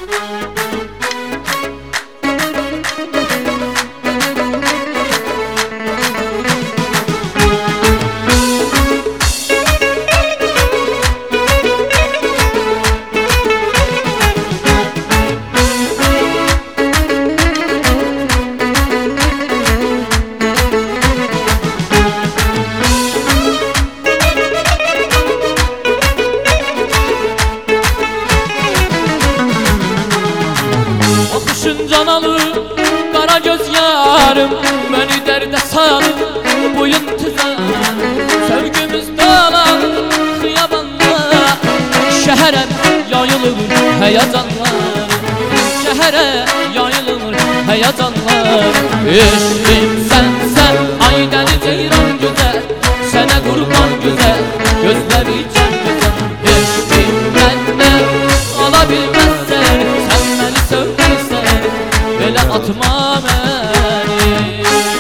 Can alır kara göz yarım, beni derde salır boyun tüzer. Sevgimiz dağlar hıyabanda, şehre yayılır heyecanlar, şehre yayılır heyecanlar. Eşlim sen ay deli ceyran güzel, sana kurban güzel, gözleri can güzel. Eşlim benden alabilmezsen, sen beni sevmezsen böyle atma beni.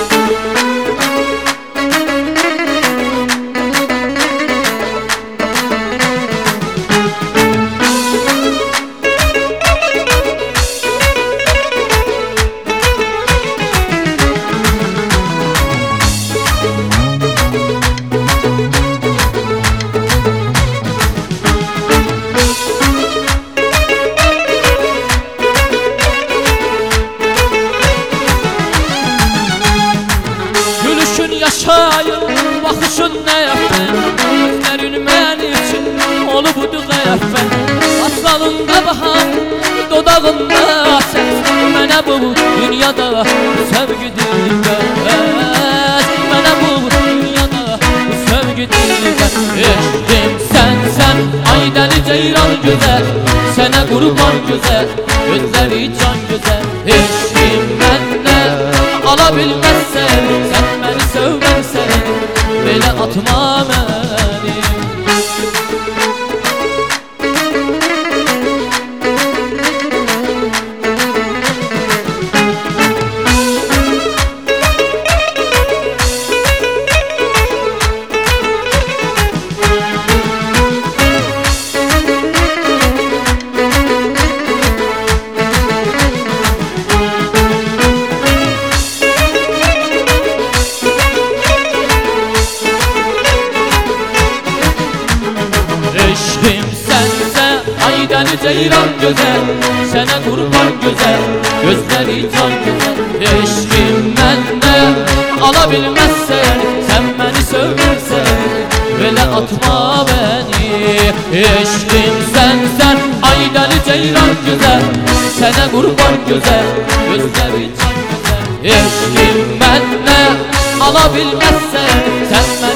Yaşayır, bakışın ne yaptın, gözlerin ben için olubudu gayafet. Aslalında bahar, dodağında ses, mənə bu dünyada sevgi dilbez, mənə bu dünyada sevgi dilbez. Eşlim sen ay deli ceyran güzel, sənə kurban güzel, gözleri can güzel. Eşlim benden alabilmezsen, sen beni sevmezsen böyle atma beni. Eşlim sense ay deli ceyran güzel, sana kurban güzel, gözleri can güzel. Eşlim benden alabilmezsen, sen beni sevmezsen böyle atma beni. Eşlim sen ay deli ceyran güzel, sana kurban güzel, gözleri can güzel. Eşlim benden alabilmezsen, sen beni